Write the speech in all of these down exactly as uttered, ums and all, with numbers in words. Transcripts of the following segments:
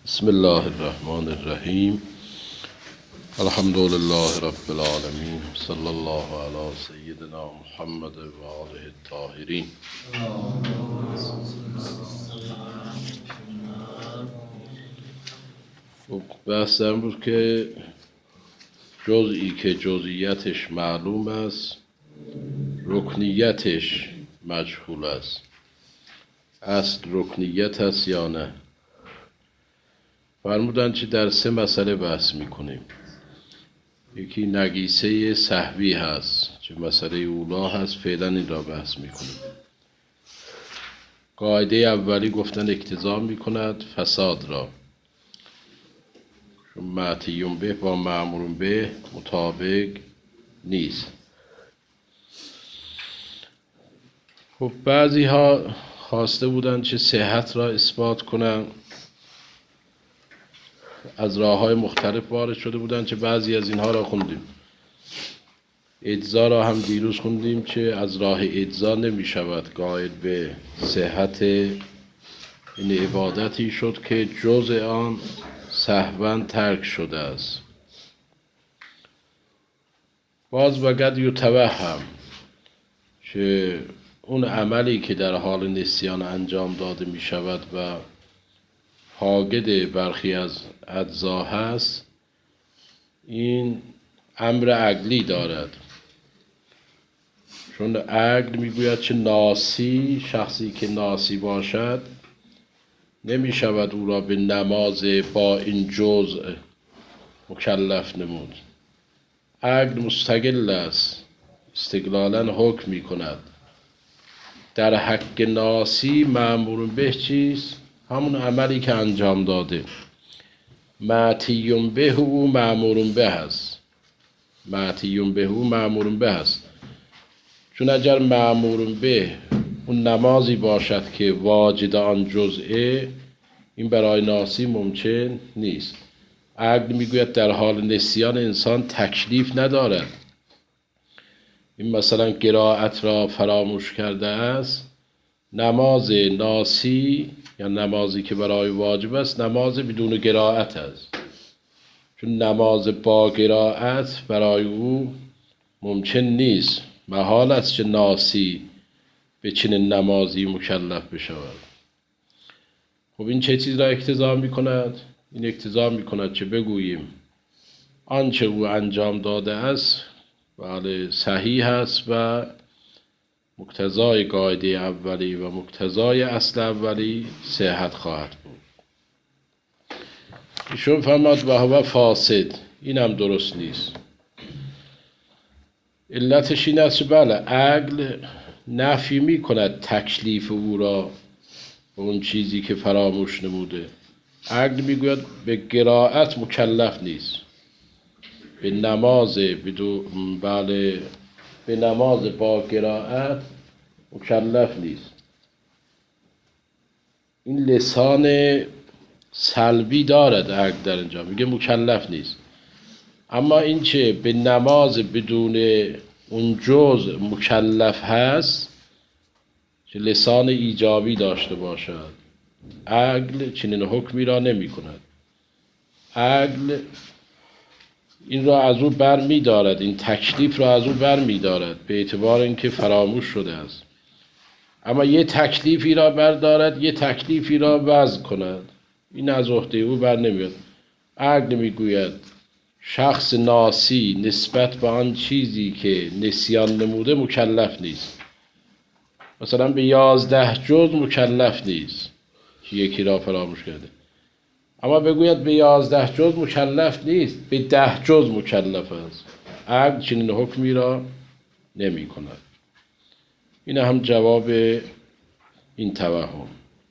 بسم الله الرحمن الرحیم. الحمد لله رب العالمین، صلی الله علی سیدنا محمد و آله الطاهرین. بحث در بود که جزئی که جزئیاتش معلوم است، رکنیتش مجهول است. اصل رکنیت است یا نه؟ فرمودن که در سه مسئله بحث میکنیم. یکی نگیسه سهوی هست که مسئله اولا هست، فعلا این را بحث میکنیم. قاعده اولی گفتن اقتضا میکند فساد را، چون معتیون به با مأمورون به مطابق نیست. خب بعضی ها خواسته بودند که صحت را اثبات کنند، از راه های مختلف وارد شده بودند که بعضی از اینها را خوندیم. اجزا را هم دیروز خوندیم که از راه اجزا نمی شود قائل به صحت این عبادتی شد که جزء آن سهواً ترک شده است. باز وقد یتوهم که اون عملی که در حال نسیان انجام داده می شود و حاگد برخی از اجزا هست، این امر عقلی دارد. چون عقل میگوید که ناسی، شخصی که ناسی باشد نمی شود او را به نماز با این جزء مکلف نمود. عقل مستقل است، استقلالا حکم می کند. در حق ناسی مأمور به چیست؟ همون عملی که انجام داده. معتیون به او مأمور به هست. معتیون به او مأمور به هست. چون اگر مأمور به اون نمازی باشد که واجد آن جزئه، این برای ناسی ممکن نیست. عقل میگوید در حال نسیان انسان تکلیف ندارد. این مثلا قرائت را فراموش کرده است، نماز ناسی یا نمازی که برای واجب است نماز بدون قرائت است. چون نماز با قرائت برای او ممکن نیست، محال است که ناسی به چنین نمازی مکلف بشود. خب این چه چیز را اقتضا می کند؟ این اقتضا می کند که بگوییم آنچه او انجام داده است بله صحیح است و مقتضای قاعده اولی و مقتضای اصل اولی صحت خواهد بود. ایشون فرماد و هو فاسد، این هم درست نیست. علتش این است بله عقل نفی می کند تکلیف او را به اون چیزی که فراموش نموده. عقل می گوید به قرائت مکلف نیست، به نماز بدو بله به نماز با قرائت مکلف نیست. این لسان سلبی دارد عقل در اینجا، میگه مکلف نیست. اما این که به نماز بدون اون جزء مکلف هست که لسان ایجابی داشته باشد، عقل چنین حکمی را نمی کند. عقل این را از او بر می دارد، این تکلیف را از او بر می دارد به اعتبار اینکه فراموش شده است. اما یه تکلیفی را بردارد، یه تکلیفی را وضع کند، این از عهده او بر نمیاد. عقل می گوید شخص ناسی نسبت به آن چیزی که نسیان نموده مکلف نیست. مثلا به یازده جز مکلف نیست که یکی را فراموش کرده. اما بگوید به یازده جز مکلف نیست، به ده جز مکلف است. عقل چنین حکمی را نمی کند. این هم جواب این توهم.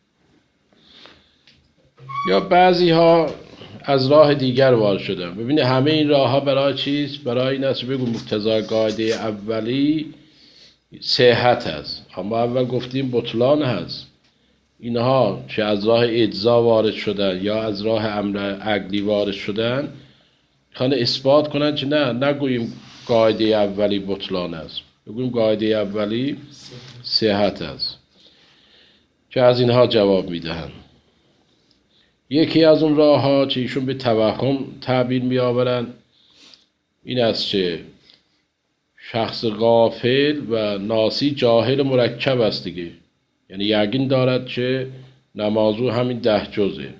یا بعضی ها از راه دیگر وارد شدن. ببینید همه این راه ها برای چیست؟ برای این است بگو مقتضای قاعده اولی صحت است. اما اول گفتیم بطلان هست. اینها چه از راه اجزا وارد شدن یا از راه امر عقلی وارد شدن، میخوان اثبات کنن که نه نگوییم قاعده اولی بطلان است، بگوییم قاعده اولی صحت است. که از اینها جواب میدهند یکی از اون راه ها که ایشون به توهم تعبیر می آورن این است که شخص غافل و ناسی جاهل مرکب است دیگه، یعنی یقین دارد که نمازو همین ده جزه.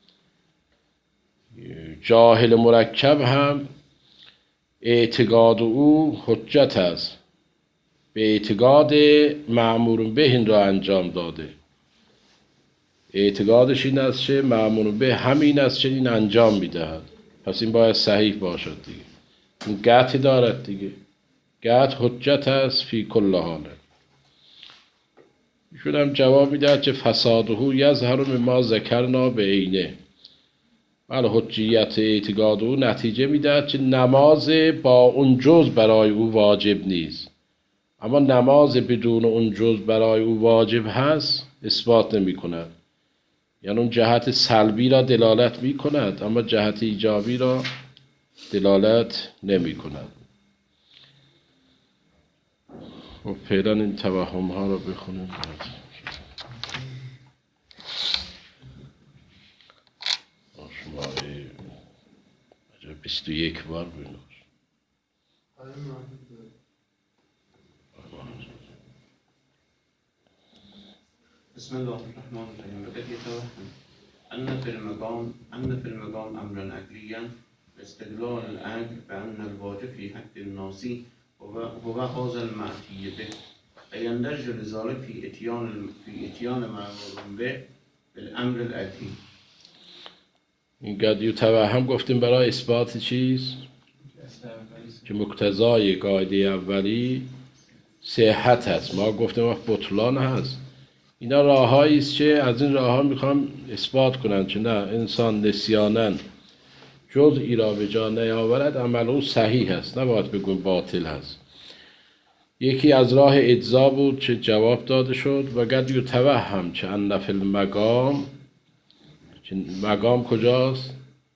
جاهل مرکب هم اعتقاد او حجت است، به اعتقاد مأمور به این را انجام داده. اعتقادش این است که مأمور به همین است که این انجام میدهد، پس این باید صحیح باشد دیگه. این قطع دارد دیگه، قطع حجت است فی کل حال. ایشون هم جواب میدهد که فساده یظهر مما ذکرنا به عینه. بله، حجیت اعتقاد او نتیجه میدهد که نماز با اون جز برای او واجب نیست، اما نماز بدون اون جز برای او واجب هست اثبات نمی کند. یعنی اون جهت سلبی را دلالت می کند اما جهت ایجابی را دلالت نمی کند. و فعلا این توهم ها رو بخونیم. شماره بیست و یک بار بینوش. بسم الله الرحمن الرحیم. وقد يتوهم أن في المقام أن في المقام أمرا عقليا باستدلال العقل بأن الواجب في حق الناصي هو هذا المعتي به فيندرج لذلك في إتيان في إتيان مأمور به بالأمر العقلي. این قد یتوهم گفتیم برای اثبات چیز که مقتضای قاعده اولی صحت هست. ما گفتیم وقت بطلان هست. اینا راههایی است که از این راه ها میخوام اثبات کنن که نه، انسان نسیاناً جزئی را به جا نیاورد عمل او صحیح است، نباید بگویم باطل هست. یکی از راه اجزا بود که جواب داده شد. و قد یتوهم که ان فی المقام، مقام کجاست؟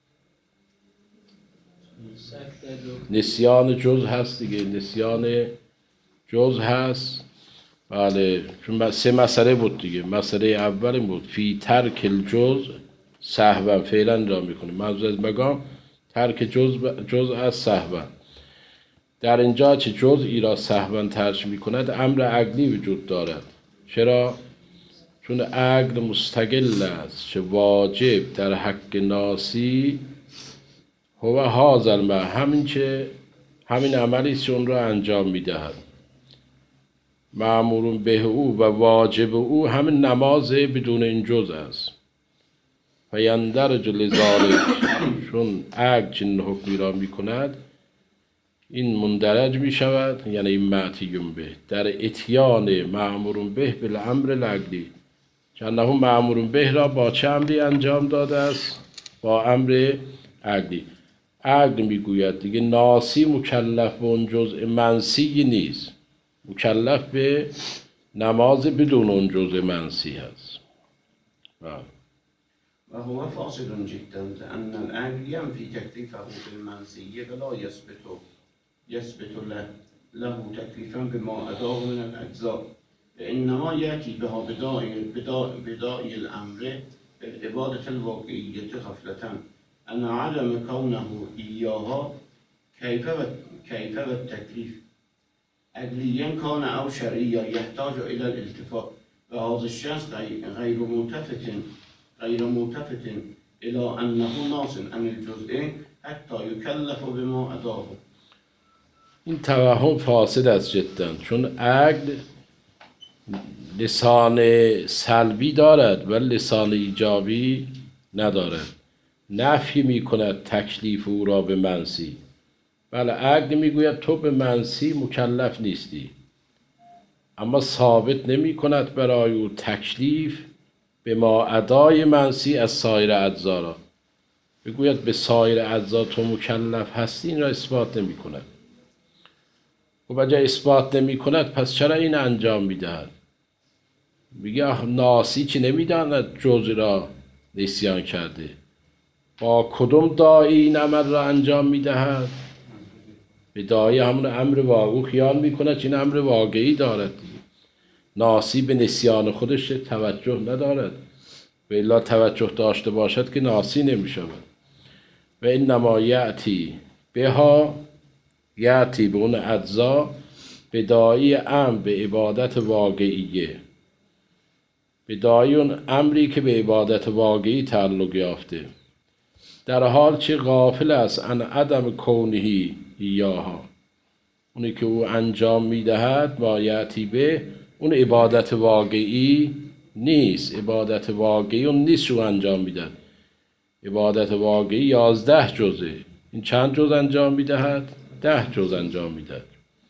نسیان جز هست دیگه، نسیان جز هست. بله، چون سه مسئله بود دیگه. مسئله اول این بود فی ترک الجز سهوا، فعلا را میکنیم منظور از مقام ترک جز جز از سهوا. در اینجا چه جزئی را سهوا ترک میکند امر عقلی وجود دارد. چرا؟ چون عقل مستقل است که واجب در حق ناسی هو هذا المعنی، همین که همین عملی است که اون را انجام میدهد. مأمور به او و واجب او همین نماز بدون این جز است. فیندرج لذالک، چون عقل چنین حکمی را میکند این مندرج میشود، یعنی این معتیون به در اتیان مأمور به بالامر العقلی، چنه مأمور به را با چه امری انجام داده است؟ با امر عقلی. عقل میگوید دیگه ناسی مکلف به اون جزء منسی نیست، مکلف به نماز بدون اون جزء منسی هست. و هو فاصل جدا لأن العقل ينفي تكليفه بالمنسي ولا يثبت يثبت له له تكليفا بما أداه من الأجزاء، فإنما يأتي بها بداعي الأمر بالعبادة الواقعية غفلة أن عدم كونه إياها كيف كيف التكليف عقليا كان أو شرعيا يحتاج إلى الالتفات، وهذا الشخص غير ملتفت غير ملتفت إلى أنه ناص عن الجزء حتى يكلف بما أداه. این توهم فاسد است جدا، چون عقل لسان سلبی دارد و لسان ایجابی ندارد. نفی می کند تکلیف او را به منسی. بله، عقل میگوید تو به منسی مکلف نیستی، اما ثابت نمی کند برای او تکلیف به ما ادای منسی از سایر اجزا را. بگوید به سایر اجزا تو مکلف هستی، این را اثبات نمی کند. و بجای اثبات نمی کند پس چرا این انجام می دهد؟ میگه ناسی چی نمی داند جز را نسیان کرده. با کدوم داعی این عمل را انجام می دهد؟ به داعی همون امر واقعی خیال می کند که این امر واقعی دارد. ناسی به نسیان خودش توجه ندارد. به الا توجه داشته باشد که ناسی نمی شود. و انما یأتی بها، یأتی به اون اجزا، بدایی امر به عبادت واقعیه، بدایی اون امری که به عبادت واقعی تعلق یافته، در حال چه غافل است عن عدم کونهی ایاها، اونی که او انجام میدهد ما یأتی به اون عبادت واقعی نیست. عبادت واقعی اون نیست او انجام میدهد. عبادت واقعی یازده جزه، این چند جز انجام میدهد؟ ده جز انجام میدهد.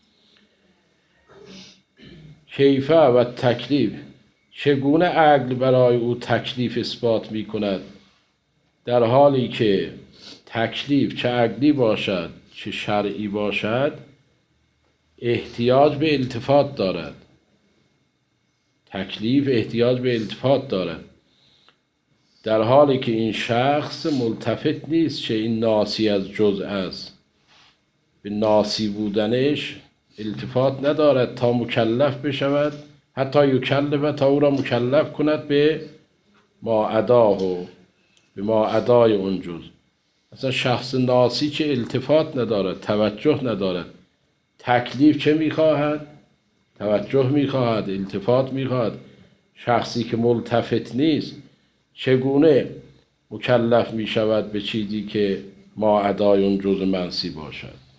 کیفه و تکلیف، چگونه عقل برای او تکلیف اثبات می کند در حالی که تکلیف چه عقلی باشد چه شرعی باشد احتیاج به التفات دارد. تکلیف احتیاج به التفات دارد، در حالی که این شخص ملتفت نیست چه این ناسی از جزء است، به ناسی بودنش التفات ندارد تا مکلف بشود، حتی یکلف، تا او را مکلف کند به ما اداه و به ما ادای اون جز. اصلا شخص ناسی چه التفات ندارد، توجه ندارد. تکلیف چه میخواهد؟ توجه میخواهد، التفات میخواهد. شخصی که ملتفت نیست چگونه مکلف میشود به چیزی که ما ادای اون جز منسی باشد؟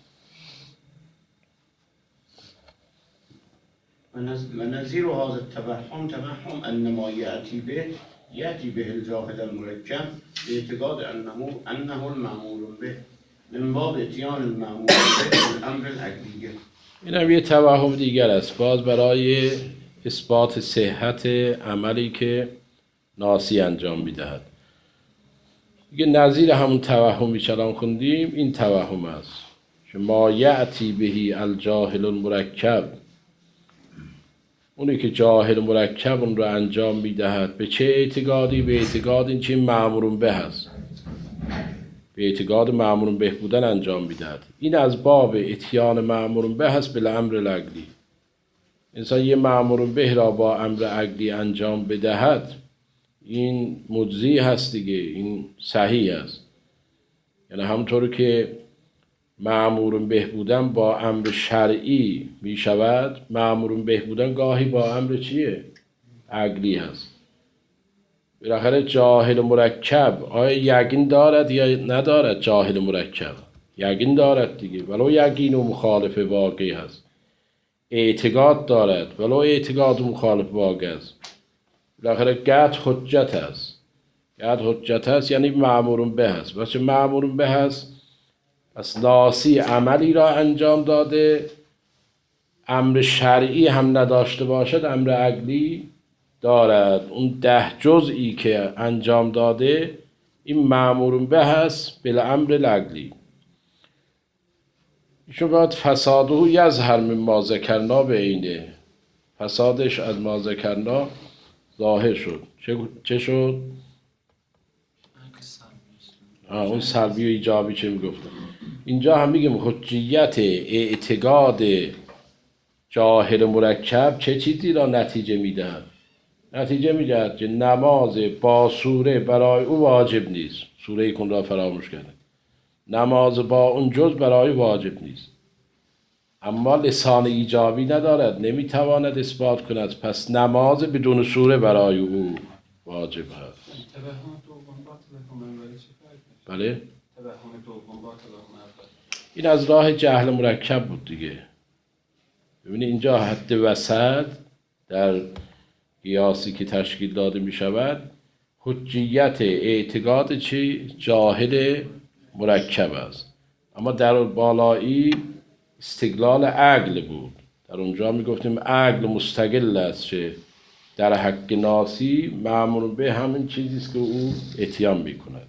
ونظير هذا التوهم توهم أن ما يأتي به يأتي به الجاهل المركب باعتقاد أنه أنه المأمور به من باب اتيان المأمور به الأمر العقلي. این هم یه توهم دیگر است، باز برای اثبات صحت عملی که ناسی انجام میدهد. دیگه نظیر همون توهمی که الان خوندیم این توهم است که ما یأتی بهی الجاهل المرکب، اونی که جاهل مرکب اون رو انجام میدهد به چه اعتقادی؟ به اعتقاد این چه مأمورون به هست، به اعتقاد مأمورون به بودن انجام میدهد. این از باب اتیان مأمورون به هست به امر العقلی. انسان یه مأمورون به را با امر عقلی انجام بدهد این مجزی هست دیگه، این صحیح است. یعنی همونطور که مأمورون به بودن با امر شرعی می شود، مأمورون به بودن گاهی با امر چیه؟ عقلی هست. بالاخره جاهل مرکب آیا یقین دارد یا ندارد؟ جاهل مرکب یقین دارد دیگه، ولو یقین و مخالف واقعی هست. اعتقاد دارد ولو اعتقاد و مخالف واقع است. بالاخره قطع حجت است. قطع حجت است یعنی مأمورون به هست. وقتی مأمورون به هست پس ناسی عملی را انجام داده، امر شرعی هم نداشته باشد، امر عقلی دارد. اون ده جزئی که انجام داده این مأمورون به هست بل امر العقلی. ایشون باید فساده یظهر من ما ذکرنا به اینه، فسادش از ما ذکرنا ظاهر شد. چه, چه شد؟ آه اون سلبی و ایجابی چه میگفتن. اینجا هم میگیم حجیت اعتقاد جاهل مرکب چه چیزی را نتیجه میدهد؟ نتیجه میدهد که نماز با سوره برای او واجب نیست. سوره کن را فراموش کرده. نماز با اون جز برای واجب نیست، اما لسان ایجابی ندارد، نمیتواند اثبات کند، پس نماز بدون سوره برای او واجب هست. بله؟ این از راه جهل مرکب بود دیگه. ببینید اینجا حد وسط در قیاسی که تشکیل داده می شود حجیت اعتقاد چی؟ جاهل مرکب است، اما در بالایی استقلال عقل بود. در اونجا می گفتیم عقل مستقل است چه در حق ناسی مأمور به همین چیزی است که او اتیان می کند.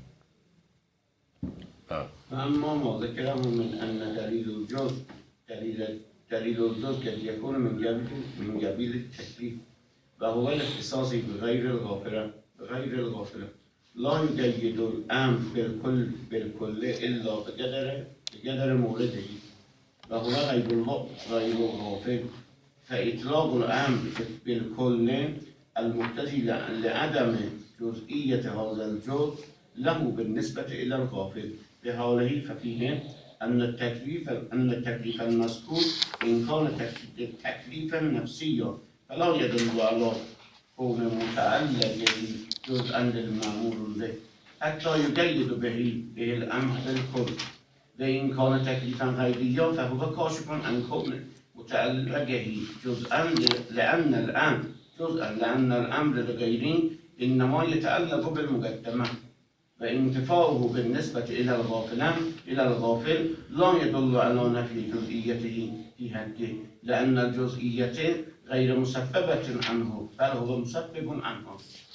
اما ما ذکره من ان دلیل الجز دلیل دلیل الجز قد يكون من قبيل من قبيل التكليف وهو الاختصاص بغير الغافلة بغير الغافلة لا يقيد الامر بالكل بالكل الا بقدر بقدر مورده وهو غير غير الغافل فإطلاق الامر بالكل المقتضي لعدم جزئية هذا الجزء له بالنسبة إلى الغافل بحاله ففيه أن التكليف أن التكليف المذكور إن كان تكليفا نفسيا فلا يدل على كون متعلق جزءا للمأمور به حتى يقيد به به الأمر بالكل وإن كان تكليفا غيريا فهو كاشف عن كون متعلقه جزءا لأن الأمر جزءا لأن الأمر لغيره إنما يتعلق بالمقدمة فانتفاؤه بالنسبة إلى الغافل إلى الغافل لا يدل على نفي جزئيته في حقه لأن الجزئية غير مسببة عنه بل هو مسبب عنه.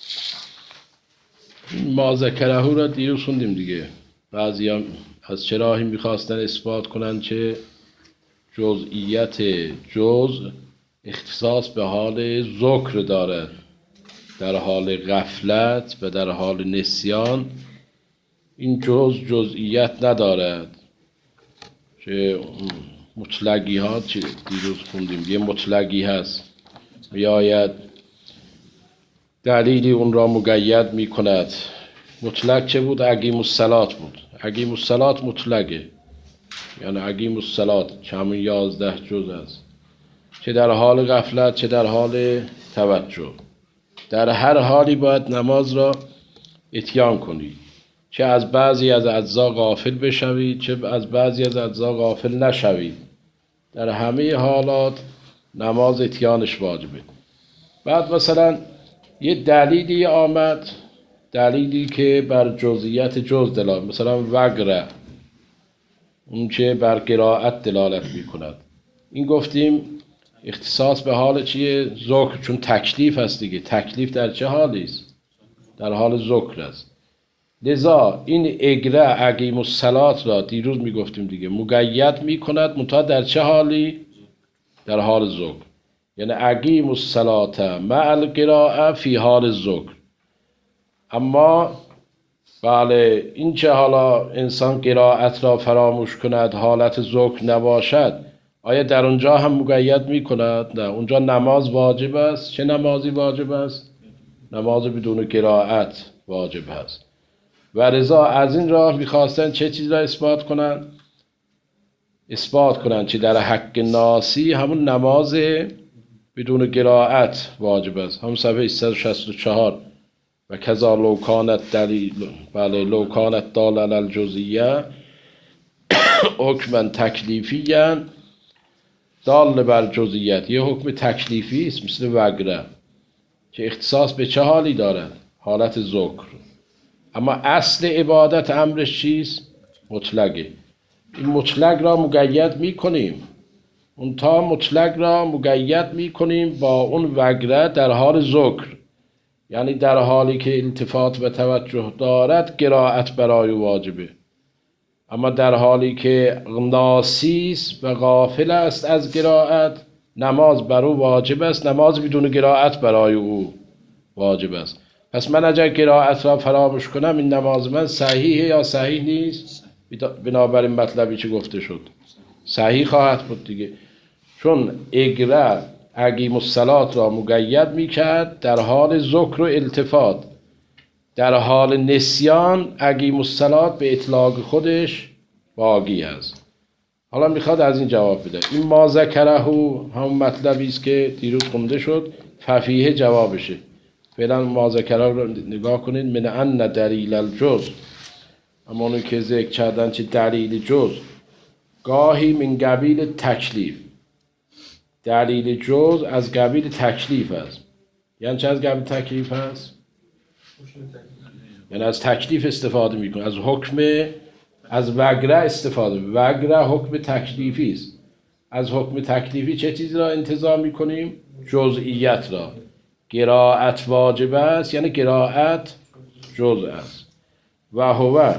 ما ذکره را دیروز خوندیم دیگه. بعضی هم از چه راهی میخواستن اثبات کنن که جزئیت جزء اختصاص به حال ذکر دارد، در حال غفلت و در حال نسیان این جزء جزئیت ندارد. که مطلقی ها چی دیروز خوندیم، یه مطلقی هست میآید دلیلی اون را مقید می کند. مطلق چه بود؟ اقیم الصلات بود. اقیم الصلات مطلقه، یعنی اقیم الصلات که همون یازده جز است، چه در حال غفلت چه در حال توجه. در هر حالی باید نماز را اتیان کنی، چه از بعضی از اجزا غافل بشوید چه از بعضی از اجزا غافل نشوید. در همه حالات نماز اتیانش واجبه. بعد مثلا یه دلیلی آمد، دلیلی که بر جزئیت جز دلالت، مثلا وگره اون چه بر قرائت دلالت می کند، این گفتیم اختصاص به حال چیه؟ ذکر، چون تکلیف هست دیگه. تکلیف در چه حالی است؟ در حال ذکر است. لذا این اگره اقیم الصلات را دیروز می گفتیم دیگه مقید می کند، منتها در چه حالی؟ در حال ذکر. یعنی اقیم الصلات مع القراءه فی حال ذکر. اما بله این چه حالا انسان قرائت را فراموش کند، حالت ذکر نباشد، آیا در اونجا هم مقید می کند؟ نه، اونجا نماز واجب است. چه نمازی واجب است؟ نماز بدون قرائت واجب است. و رضا از این راه میخواستن چه چیز را اثبات کنند؟ اثبات کنند که در حق ناسی همون نماز بدون قرائت واجب است. هم صفحه صد و شصت و چهار و کذا لو کانت دلیل بله لو کانت دال علی الجزئیه حکما تکلیفیا دال بر جزئیت. یه حکم تکلیفی است مثل وگره که اختصاص به چه حالی دارد؟ حالت ذکر. اما اصل عبادت امرش چیست؟ مطلقه. این مطلق را مقید می کنیم، اون تا مطلق را مقید می کنیم با اون وگره در حال ذکر، یعنی در حالی که التفات و توجه دارد قرائت برای واجبه. اما در حالی که ناسیس و غافل است از قرائت نماز بر او واجب است، نماز بدون قرائت برای او واجب است. پس من اگر قرائت را فراموش کنم این نماز من صحیحه یا صحیح نیست؟ بنابراین مطلبی چه گفته شد صحیح خواهد بود دیگه، چون اگره اقیم الصلات را مقید میکرد در حال ذکر و التفات. در حال نسیان اقیم الصلات به اطلاق خودش باقی است. حالا میخواد از این جواب بده. این ما ذکره همون مطلبی است که دیروز خونده شد، ففیه جوابشه. فعلا ما ذکره رو نگاه کنید. من ان دلیل الجزء، اما اونو که ذکر کردن چه دلیل جزء، گاهی من قبیل تکلیف. دلیل جزء از قبیل تکلیف است. یعنی چه از قبیل تکلیف است؟ یعنی از تکلیف استفاده میکنه، از حکم، از وگره استفاده. وگره حکم تکلیفی است. از حکم تکلیفی چه چیزی را انتزاع میکنیم؟ جزئیت را. قرائت واجب است، یعنی قرائت جزء است. و هو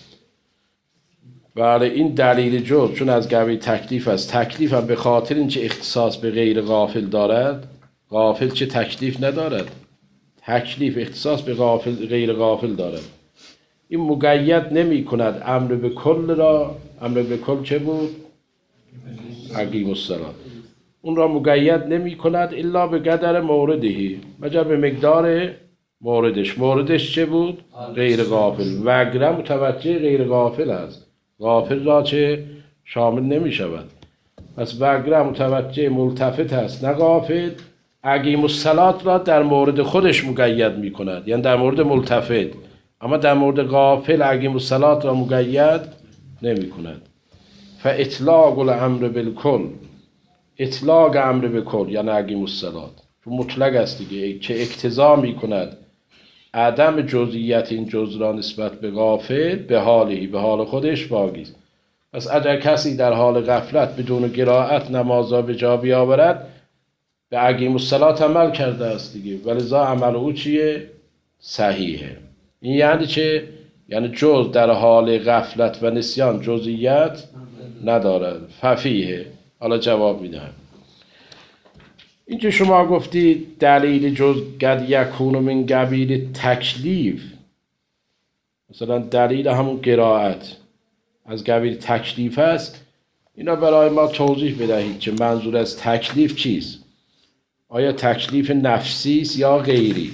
بله این دلیل جزء چون از قبیل تکلیف است. تکلیف هم به خاطر این چه اختصاص به غیر غافل دارد. غافل چه تکلیف ندارد؟ تکلیف اختصاص به غافل غیر غافل دارد. این مقید نمی کند امر به کل را. امر به کل چه بود؟ اقیم الصلات. اون را مقید نمی کند الا به قدر موردهی، مگر به مقدار موردش موردش چه بود؟ غیر غافل. وگره متوجه غیر غافل است. غافل را چه شامل نمی شود. پس وگره متوجه ملتفت است نه غافل. اقیم الصلات را در مورد خودش مقید می کند، یعنی در مورد ملتفت، اما در مورد غافل اقیم الصلات را مقید نمی کند. فاطلاق الامر بالکل، اطلاق امر به کل یعنی اقیم الصلات، چون مطلق است دیگه، که اقتضا می کند عدم جزئیت این جز را نسبت به غافل به حالی به حال خودش باقی است. پس اگر کسی در حال غفلت بدون قرائت نماز را به جا بیاورد به اقیم الصلات عمل کرده است دیگه، ولذا عمل او چیه؟ صحیحه. این یعنی چه؟ یعنی جز در حال غفلت و نسیان جزئیت ندارد. ففیه. حالا جواب میدهم. اینجا شما گفتی دلیل جز قد یکون من قبیل تکلیف، مثلا دلیل همون قرائت از قبیل تکلیف است. اینا برای ما توضیح بدهید که منظور از تکلیف چیست؟ آیا تکلیف نفسی است یا غیری؟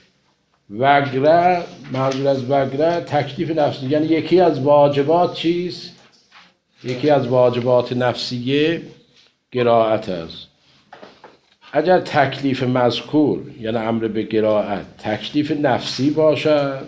وگره، منظور از وگره تکلیف نفسی، یعنی یکی از واجبات چیست؟ یکی از واجبات نفسیه قرائت است. اگر تکلیف مذکور یعنی امر به قرائت تکلیف نفسی باشد،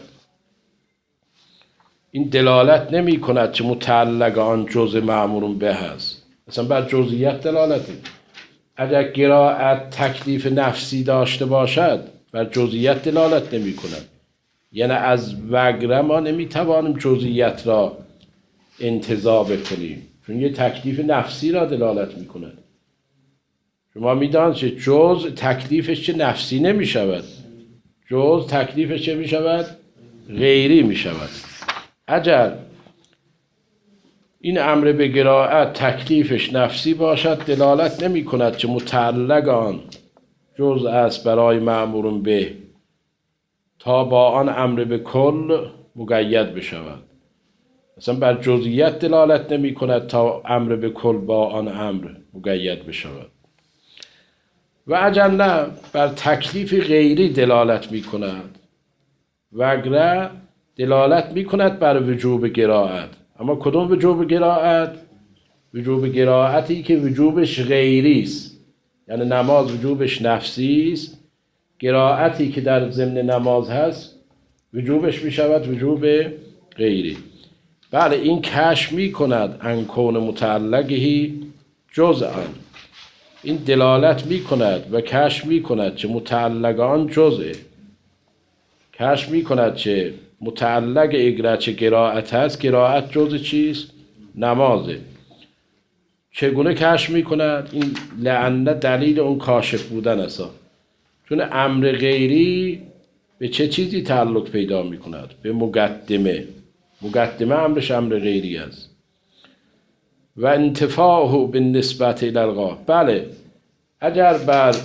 این دلالت نمی کند که متعلق آن جزء مأمور به است، مثلا بر جزئیت دلالت. اگر قرائت تکلیف نفسی داشته باشد بر جزئیت دلالت نمی کند، یعنی از وگره ما نمی توانیم جزئیت را انتزاع بکنیم، چون یه تکلیف نفسی را دلالت می کند. شما می دانید که جز تکلیفش چه نفسی نمی شود، جز تکلیفش چه می شود؟ غیری می شود. اگر این امر به قرائت تکلیفش نفسی باشد دلالت نمی کند که متعلق آن جز است برای مأمور به تا با آن امر به کل مقید بشود. مثلا بر جزئیت دلالت نمی کند تا امر به کل با آن امر مقید بشود. و اگر نه بر تکلیف غیری دلالت می کند، وگره دلالت می کند بر وجوب قرائت. اما کدوم وجوب قرائت؟ وجوب قرائتی که وجوبش غیری است، یعنی نماز وجوبش نفسی است، قرائتی که در ضمن نماز هست وجوبش می شود وجوب غیری. بله این کشف می کند ان کون متعلقهی جزءا، این دلالت می کند و کشف می کند که متعلق آن جزء، کشف می کند که متعلق اگرچه قرائت هست، قرائت جزء چیست؟ نمازه. چگونه کشف می کند؟ این لعنه دلیل اون کاشف بودن است، چون امر غیری به چه چیزی تعلق پیدا می کند؟ به مقدمه. مقدمه امرش امر غیری است. و انتفاعه بالنسبت الی الغا، بله اگر بر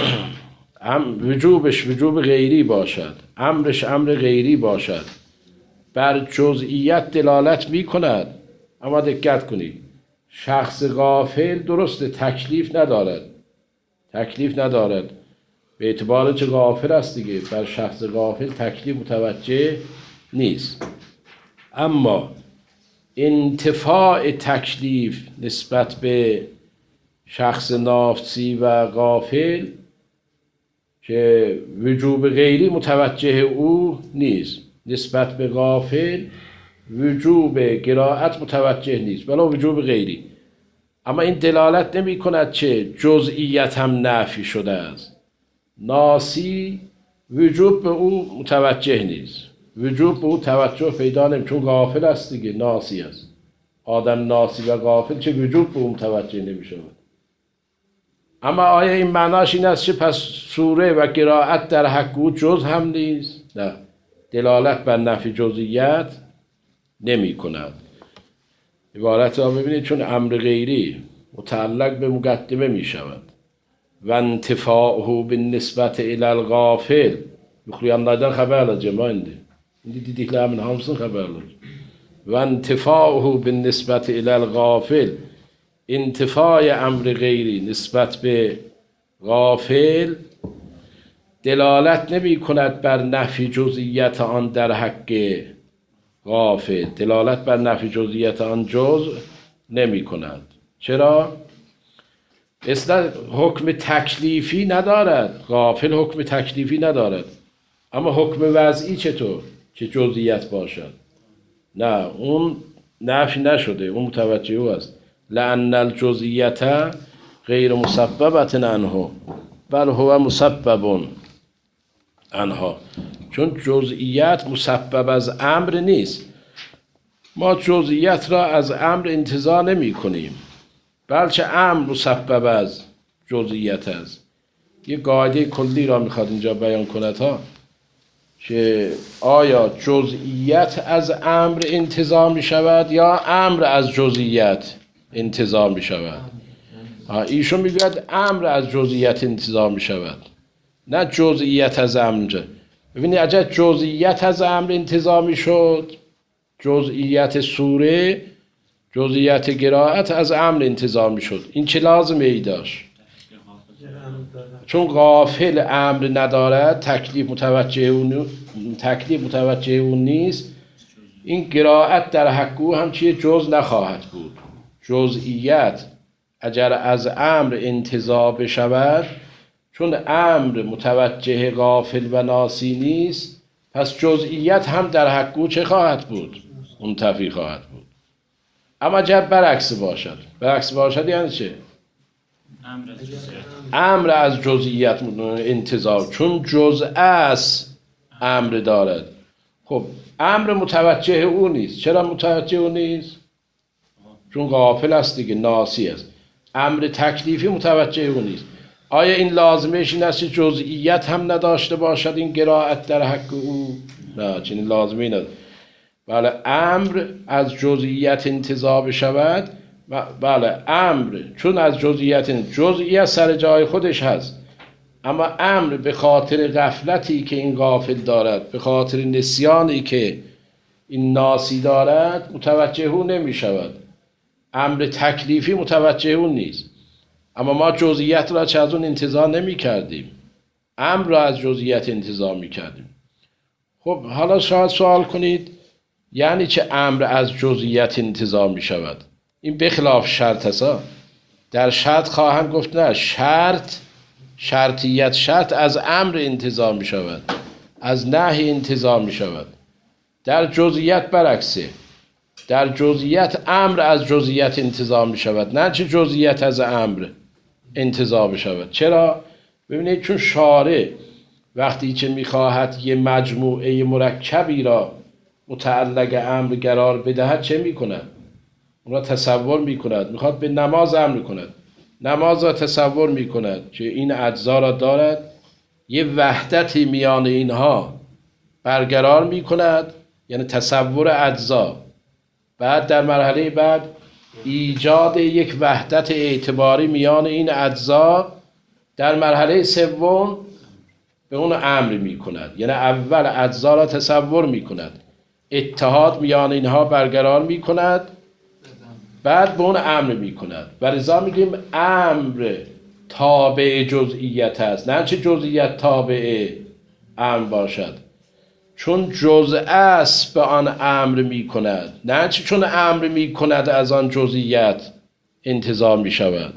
وجوبش وجوب غیری باشد، امرش امر غیری باشد، بر جزئیت دلالت می کند. اما دقت کنید شخص غافل درسته تکلیف ندارد، تکلیف ندارد به اعتبار چه غافل است دیگه، بر شخص غافل تکلیف متوجه نیست. اما انتفاع تکلیف نسبت به شخص ناسی و غافل که وجوب غیری متوجه او نیست، نسبت به غافل وجوب قرائت متوجه نیست ولی وجوب غیری. اما این دلالت نمی کند که جزئیت هم نفی شده است. ناسی وجوب به او متوجه نیست، وجوب به او توجه پیدا نمی، چون غافل است دیگه، ناسی است. آدم ناسی و غافل چه وجوب به او متوجه نمی شود. اما آیا این معناش این است که پس سوره و قرائت در حق او جز هم نیست؟ نه، دلالت بر نفی جزئیت نمی کند. عبارت را ببینید، چون امر غیری متعلق به مقدمه می شود و انتفاعه بالنسبت الی الغافل یخلیانlardan خبر alacağım indi. İndi dediklerimin hamısını haber alacağım. Ve انتفاعه بالنسبت الی الغافل، انتفاع امر غیری نسبت به غافل دلالت نمی کند بر نفی جزئیت آن در حق غافل. دلالت بر نفی جزئیت آن جز نمی کند. چرا؟ اصلا حکم تکلیفی ندارد. غافل حکم تکلیفی ندارد، اما حکم وضعی چطور؟ که جزئیت باشد. نه، اون نفی نشده، اون متوجه او است. لأن الجزئیت غیر مسببت عنه بل هو مسبب عنها. چون جزئیت مسبب از امر نیست. ما جزئیت را از امر انتزاع نمی کنیم، بلکه امر مسبب از جزئیت است. یه قاعده کلی را میخواد اینجا بیان کند ها، که آیا جزئیت از امر انتزاع می شود یا امر از جزئیت انتزاع می شود؟ ایشون میگوید امر از جزئیت انتزاع می شود، نه جزئیت از امر. ببینید اگر جزئیت از امر انتزاع می شد، جزئیت سوره، جزئیت قرائت از امر انتزاع می شد. این چه لازمه ای داشت؟ چون غافل امر ندارد، تکلیف متوجه اون تکلیف متوجه اون نیست، این قرائت در حق او هم چیه؟ جز نخواهد بود. جزئیت اگر از امر انتزاع بشود، چون امر متوجه غافل و ناسی نیست، پس جزئیت هم در حق او چه خواهد بود؟ منتفی خواهد بود. اما اگر برعکس باشد، برعکس باشد یعنی چه؟ امر از جزئیت انتزاع، چون جزء از امر دارد. خب امر متوجه او نیست. چرا متوجه او نیست؟ چون غافل است دیگه، ناسی است. امر تکلیفی متوجه او نیست. آیا این لازمش این است که جزئیت هم نداشته باشد این قرائت در حق او؟ نه، چنین لازمی نداره. بله، امر از جزئیت انتزاع بشود، بله امر چون از جزئیت، جزئیت سر جای خودش هست، اما امر به خاطر غفلتی که این غافل دارد، به خاطر نسیانی که این ناسی دارد، متوجه او نمی شود. امر تکلیفی متوجه او نیست، اما ما جزئیت را چه از اون انتزاع نمی کردیم، امر را از جزئیت انتزاع می کردیم. خب حالا شاید سوال کنید یعنی چه امر از جزئیت انتزاع می شود؟ این بخلاف شرط است. در شرط خواهم گفت نه، شرط شرطیت شرط از امر انتزاع می شود، از نهی انتزاع می شود. در جزئیت برعکسه، در جزئیت امر از جزئیت انتزاع می شود، نه چه جزئیت از امر انتزاع می شود. چرا؟ ببینید چون شارع وقتی که می خواهد یه مجموعه مرکبی را متعلق امر قرار بدهد چه می کند؟ اون را تصور می کند. می خواهد به نماز امر کند، نماز را تصور می کند که این اجزا را دارد، یه وحدتی میان اینها برقرار می کند، یعنی تصور اجزا. بعد در مرحله بعد ایجاد یک وحدت اعتباری میان این اجزا، در مرحله سوم به اون امر می کند. یعنی اول اجزا را تصور می کند، اتحاد میان اینها برقرار می کند، بعد به اون امر می کند. و لذا میگیم امر تابع جزئیت است، نه چه جزئیت تابع امر باشد. چون جزء است به آن امر می کند، نه چه چون امر می کند از آن جزئیت انتزاع می شود.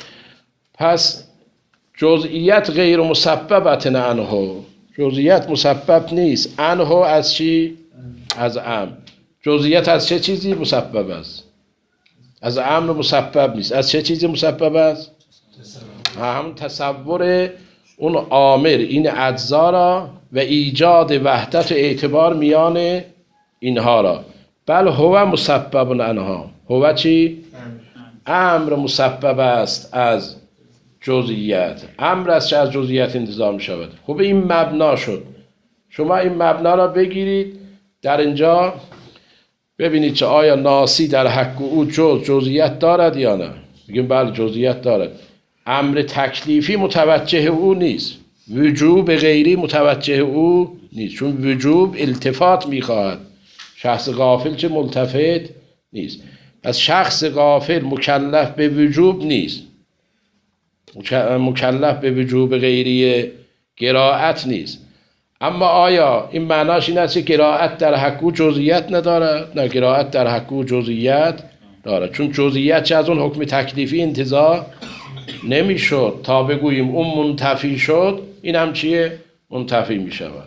پس جزئیت غیر مسببت عنه، جزئیت مسبب نیست. عنه از چی؟ از امر. جزئیت از چه چیزی مسبب است؟ از امر مسبب نیست. از چه چیزی مسبب است؟ همون تصور اون آمر این اجزا را و ایجاد وحدت و اعتبار میان اینها را. بل هو مسبب عنها. هو چی؟ امر مسبب است از جزئیت. امر است که از جزئیت انتزاع می شود. خب این مبنا شد. شما این مبنا را بگیرید، در اینجا ببینید که آیا ناسی در حق او جز جزئیت دارد یا نه؟ میگیم بله جزئیات دارد. امر تکلیفی متوجه او نیست، وجوب غیری متوجه او نیست، چون وجوب التفات میخواهد، شخص غافل چه ملتفت نیست. پس شخص غافل مکلف به وجوب نیست، مکلف به وجوب غیری قرائت نیست. اما آیا این معناش این است که قرائت در حق او جزئیات نداره؟ نه، قرائت در حق او جزئیات داره، چون جزئیات چه از اون حکم تکلیفی انتزاع نمیشد تا بگوییم اون منتفی شد، این هم چیه؟ منتفی میشود.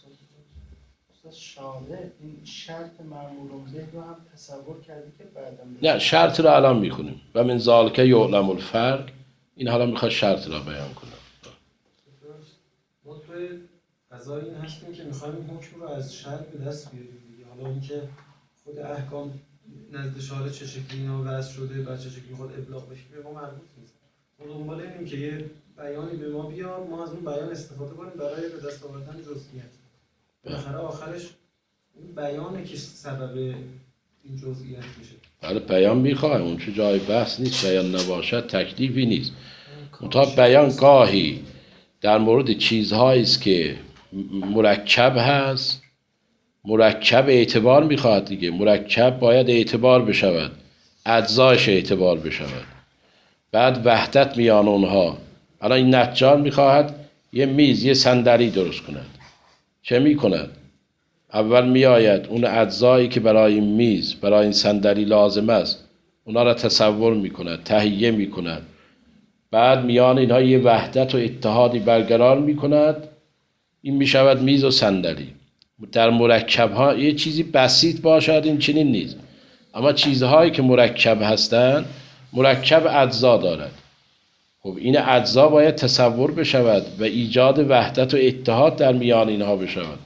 شارع این شرط مأمور به رو هم تصور کردی که بعدم نه، شرط رو الان میخونیم و من ذالک یعلم الفرق. این حالا میخواد شرط را بیان کنه. ما توی قضایی این هستیم که میخوایم این حکم رو از شرع به دست بیاریم دیگه. حالا اینکه خود احکام نزد شارع چه شکلی اینا وضع شده و چه شکلی خود ابلاغ بشه به ما مربوط نیست. ما دنبال اینیم که یه بیانی به ما بیاد، ما از اون بیان استفاده کنیم برای به دست آوردن جزئیات. بالاخره آخرش این بیانه که سبب این جزئیات میشه. بله، بیان میخواه، اون چه جای بحث نیست، بیان نباشد تکلیفی نیست. منتها بیان گاهی در مورد چیزهایی است که مرکب هست، مرکب اعتبار میخواهد دیگه، مرکب باید اعتبار بشود، اجزایش اعتبار بشود، بعد وحدت میان اونها. الان این نجار میخواهد یه میز، یه صندلی درست کند، چه میکند؟ اول میآید اون اجزایی که برای این میز، برای این صندلی لازم است، اونا را تصور میکند، تهیه میکند، بعد میان اینها یه وحدت و اتحادی برقرار میکند، این میشود میز و صندلی. در مرکب ها یه چیزی بسیط باشد این چنین نیست، اما چیزهایی که مرکب هستند مرکب اجزا دارد. خب این اجزا باید تصور بشود و ایجاد وحدت و اتحاد در میان اینها بشود.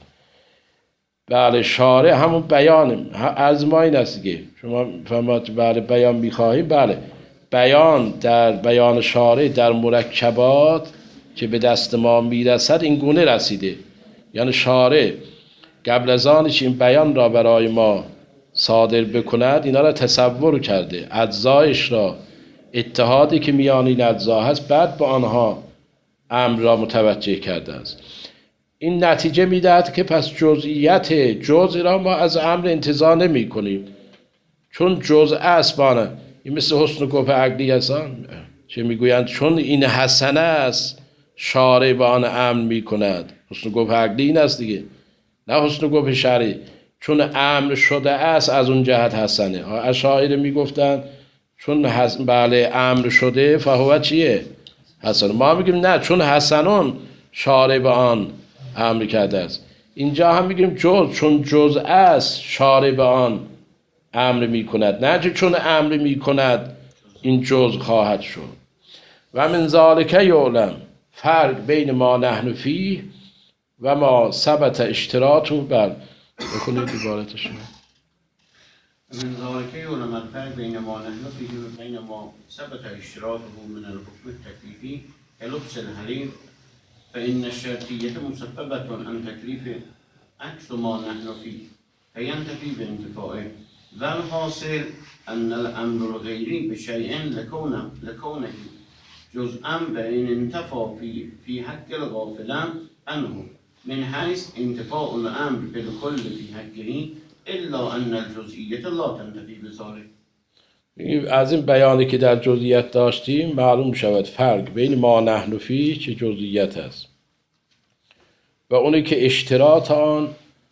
بله، شارع همون بیانه، از ما این است که شما فهمت بله بیان میخواهیم. بله، بیان در بیان شارع در مرکبات که به دست ما میرسد این گونه رسیده، یعنی شارع قبل از آنش این بیان را برای ما صادر بکند اینا را تصور کرده، اجزایش را، اتحادی که میان این اجزا هست، بعد با آنها امر را متوجه کرده است. این نتیجه میدهد که پس جزئیت جزء را ما از امر انتزاع نمی کنیم، چون جزء اسبانه. این مثل حسن و قبح عقلی هستن، چه میگویند؟ چون این حسنه است شارع با آن امر میکند. حسن و قبح عقلی این است دیگه، نه حسن و قبح شرعی. چون امر شده است از اون جهت حسنه. اشاعره میگفتند چون حس... بله امر شده فهو چیه؟ حسن. ما میگیم نه، چون حسنون شارع به آن امر کرده است. اینجا هم میگیم جز، چون جز است شارع به آن امر میکند، نه چون امر میکند این جز خواهد شد. و من ذالک یعلم، فرق بین ما نحن فیه و ما ثبت اشتراطه. بر بخونید عبارتش. من ذلك يعلم الفرق بين ما نحن فيه وبين ما ثبت اشتراطه من الحكم التكليفي كلبس الحرير، فإن الشرطية مسببة عن تكليف عكس ما نحن فيه فينتفي بانتفائه. والحاصل أن الأمر الغيري بشيء لكونه لكونه جزءا فإن انتفى في في حق الغافلان عنه من حيث انتفاء الأمر بالكل في حقه الا ان الجزئیت لا تنتفی بذلك. از این بیانی که در جزئیت داشتیم معلوم شود فرق بین ما نحن فیه چه جزئیت است و اونی که اشتراط آن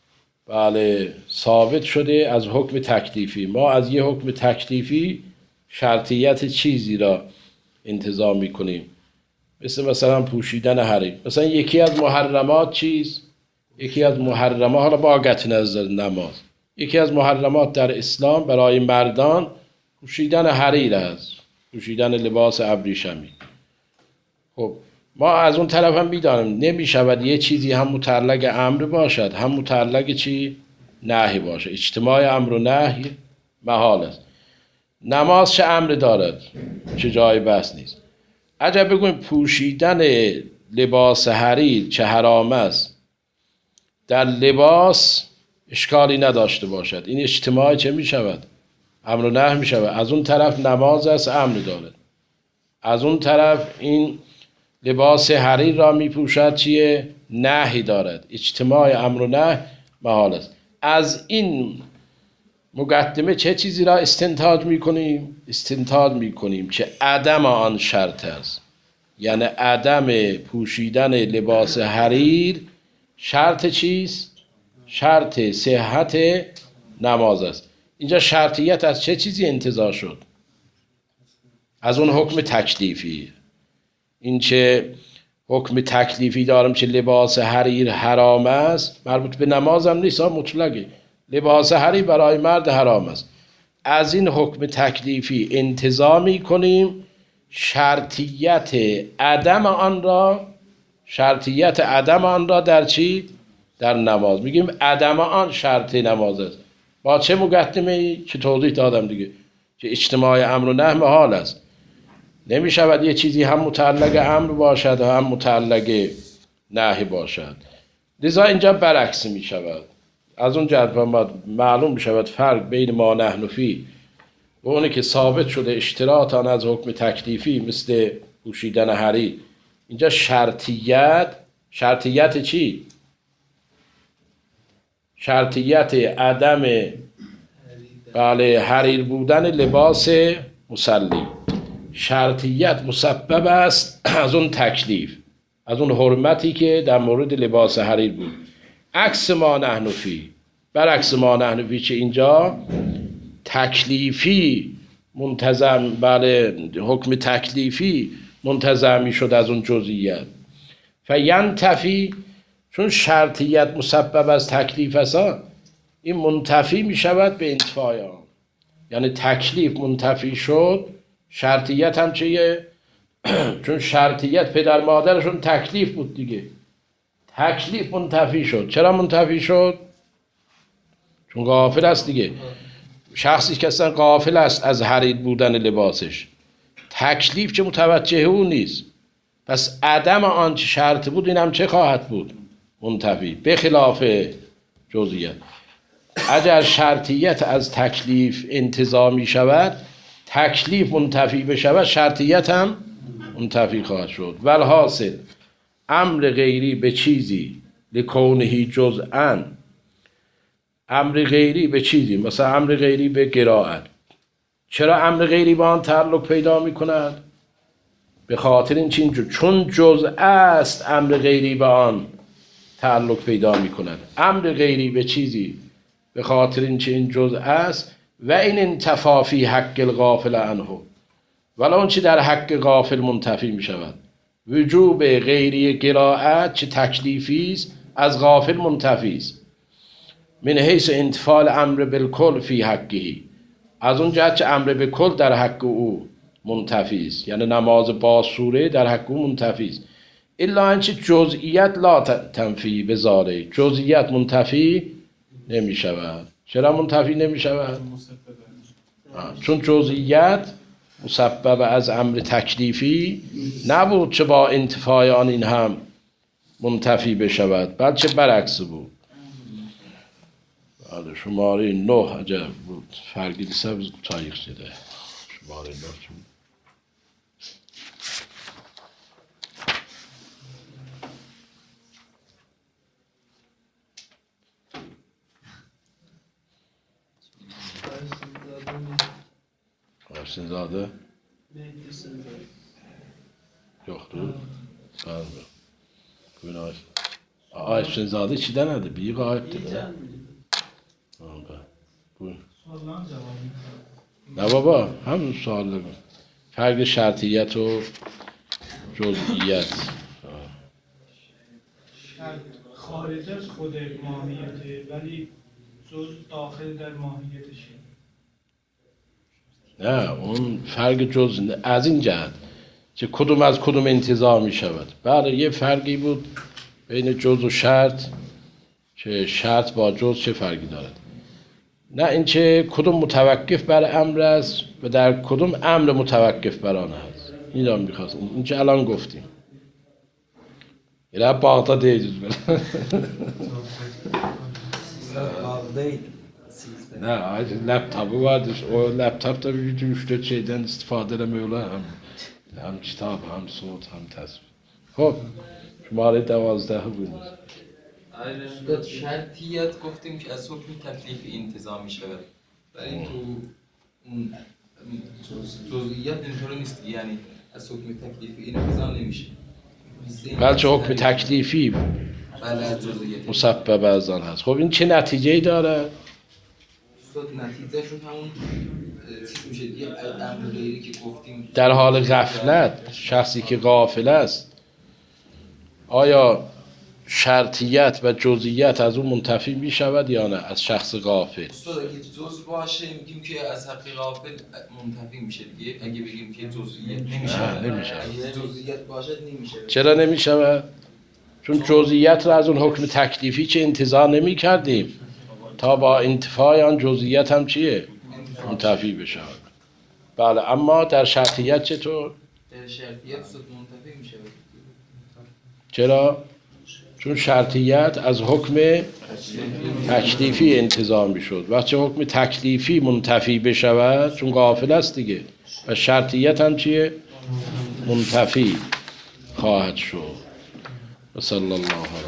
بله ثابت شده از حکم تکلیفی. ما از یه حکم تکلیفی شرطیت چیزی را انتزاع میکنیم، مثل مثلا پوشیدن حریر. مثلا یکی از محرمات چیز؟ یکی از محرمات، حالا با قطع نظر نماز، یکی از محرمات در اسلام برای مردان پوشیدن حریر است، پوشیدن لباس ابریشمی. خب ما از اون طرف هم میدانیم نمیشود یه چیزی هم متعلق امر باشد هم متعلق چی؟ نهی باشد. اجتماع امر و نهی محال است. نماز چه امر دارد؟ چه جای بحث نیست. عجب بگویم پوشیدن لباس حریر چه حرام است، در لباس اشکالی نداشته باشد، این اجتماع چه می شود؟ امر و نهی می شود. از اون طرف نماز است، امر دارد. از اون طرف این لباس حریر را می پوشد، چیه؟ نهی دارد. اجتماع امر و نهی محال است. از این مقدمه چه چیزی را استنتاج می کنیم؟ استنتاج می کنیم که عدم آن شرط است. یعنی عدم پوشیدن لباس حریر شرط چیست؟ شرط صحت نماز است. اینجا شرطیت از چه چیزی انتزاع شد؟ از اون حکم تکلیفی. این چه حکم تکلیفی دارم که لباس حریر حرام است، مربوط به نمازم نیست، مطلقه لباس حریر برای مرد حرام است. از این حکم تکلیفی انتزاع می کنیم شرطیت عدم آن را شرطیت عدم آن را در چی؟ در نماز. میگیم عدم آن شرط نماز است. با چه مقدمه‌ای که توضیح دادم دیگه، که اجتماع امر و نهی محال است. نمی شود یه چیزی هم متعلق امر باشد و هم متعلق نهی باشد. لذا اینجا برعکس می شود. از اون جهت معلوم می شود فرق بین ما نحن فی و اونی که ثابت شده اشتراط آن از حکم تکلیفی مثل پوشیدن حریر. اینجا شرطیت شرطیت چی؟ شرطیت عدم بله حریر بودن لباس مصلی. شرطیت مسبب است از اون تکلیف، از اون حرمتی که در مورد لباس حریر بود. عکس ما نحن فی، برعکس ما نحن فی چه اینجا تکلیفی منتظم، بله حکم تکلیفی منتظمی شد از اون جزئیات. فینتفی، چون شرطیت مسبب از تکلیف است، این منتفی می شود به انتفاع آن. یعنی تکلیف منتفی شد، شرطیت هم چیه؟ چون شرطیت پدر مادرشون تکلیف بود دیگه، تکلیف منتفی شد. چرا منتفی شد؟ چون غافل است دیگه. شخصی که اصلا غافل است از حریر بودن لباسش، تکلیف که متوجه او نیست، پس عدم آن چه شرط بود این هم چه خواهد بود؟ منتفی، به خلاف جزئیات. اگر شرطیت از تکلیف انتزاع می شود، تکلیف منتفی بشود، شرطیت هم منتفی خواهد شد. والحاصل امر غیری به چیزی لکونه جزءا، امر غیری به چیزی، مثلا امر غیری به قرائت. چرا امر غیری با آن تعلق پیدا می کند؟ به خاطر این چین چون جزء است امر غیری به آن تعلق پیدا می کند. امر غیری به چیزی به خاطر این چه این جزء است و این انتفا فی حق الغافل عنه، ولی اون چی در حق غافل منتفی می شود. وجوب غیری قرائت چه تکلیفی است از غافل منتفی است. من حیث انتفال امر بالکل فی حقی، از اون جهت چه امر به کل در حق او منتفی است، یعنی نماز با سوره در حق او منتفی است. الا اینچه جزئیات لا تنفی به ذالک، جزئیات منتفی نمی شود. چرا منتفی نمی شود؟ چون جزئیات مسبب از امر تکلیفی نبود چه با انتفاع آن این هم منتفی بشود، بلکه برعکس بود. شماره نه عجب بود، فرقی سبز تاریخ شده. شماره نه چون Ersin Zade yoktu. Pardon. Günah. Aa Ersin Zade çiden adı bir gayipti be. Buyurun. نه بابا همون سوال فرق شرطیت و جزئیت. شرط خارج از خود ماهیته ولی جز داخل در ماهیتشه. نه اون فرق جز از این جهت که کدوم از کدوم انتزاع می شود. بله یه فرقی بود بین جز و شرط که شرط با جز چه فرقی دارد. نه این چه کدوم متوقف بر امر است و در کدوم امر متوقف بر آن است. این را می‌خواستم این چه الان گفتیم. یه باقتا دیدید بله. نه آج لپتاپı vardır. O laptopta bir üç dört şeyden istifade edemiyorlar. Hem, hem kitap, hem صوت، hem تصویر. خب شماره دوازده بودید. آره شرطیت گفتیم که از حکم تکلیف انتزاع می شود. ولی تو اون جزئیات اینطور نیست، یعنی از حکم تکلیفی این انتزاع نمیشه. بلکه حکم تکلیفی بله از جزئیات. مسبب از آن هست. خب این چه نتیجه‌ای داره؟ استاد نتیجهشون همون اه، چیز میشه دیگه، امر غیری که گفتیم در حال غفلت شخصی که غافل است آیا شرطیت و جزئیت از اون منتفی می شود یا نه از شخص غافل؟ استاد اگه جزء باشه میگیم که از حق غافل منتفی میشه دیگه. اگه بگیم که جزئیت نمیشه نه، نمیشه. اگه جزئیت باشه نمیشه. چرا نمی شود؟ چون جزئیت را از اون حکم تکلیفی چه انتزاع نمی کردیم تا با انتفاع آن جزئیت هم چیه؟ منتفی بشود. بله، اما در شرطیت چطور؟ در شرطیت استاد منتفی میشه. چرا؟ چون شرطیت از حکم تکلیفی انتزاع می شد. وقتی حکم تکلیفی منتفی بشود چون غافل است دیگه و شرطیت هم چیه؟ منتفی خواهد شد. و صلی الله علیه